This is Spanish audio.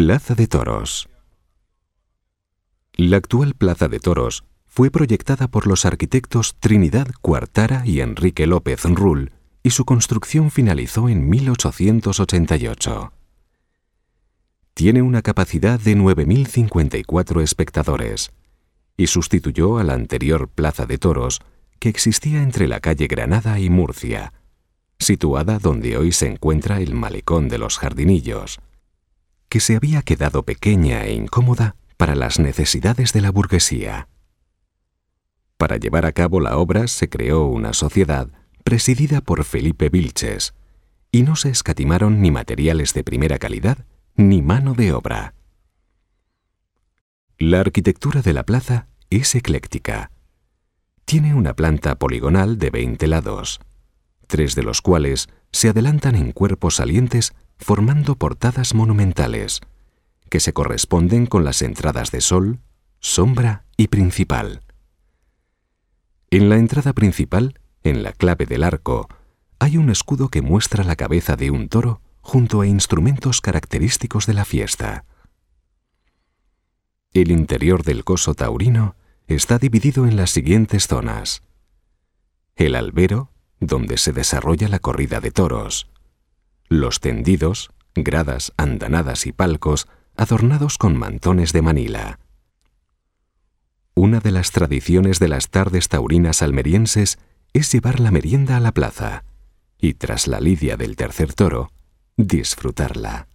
Plaza de Toros. La actual Plaza de Toros fue proyectada por los arquitectos Trinidad Cuartara y Enrique López Rull y su construcción finalizó en 1888. Tiene una capacidad de 9.054 espectadores y sustituyó a la anterior Plaza de Toros que existía entre la calle Granada y Murcia, situada donde hoy se encuentra el Malecón de los Jardinillos, que se había quedado pequeña e incómoda para las necesidades de la burguesía. Para llevar a cabo la obra se creó una sociedad presidida por Felipe Vilches, y no se escatimaron ni materiales de primera calidad ni mano de obra. La arquitectura de la plaza es ecléctica. Tiene una planta poligonal de 20 lados, 3 de los cuales se adelantan en cuerpos salientes formando portadas monumentales, que se corresponden con las entradas de sol, sombra y principal. En la entrada principal, en la clave del arco, hay un escudo que muestra la cabeza de un toro junto a instrumentos característicos de la fiesta. El interior del coso taurino está dividido en las siguientes zonas: el albero, donde se desarrolla la corrida de toros; los tendidos, gradas, andanadas y palcos adornados con mantones de Manila. Una de las tradiciones de las tardes taurinas almerienses es llevar la merienda a la plaza y, tras la lidia del tercer toro, disfrutarla.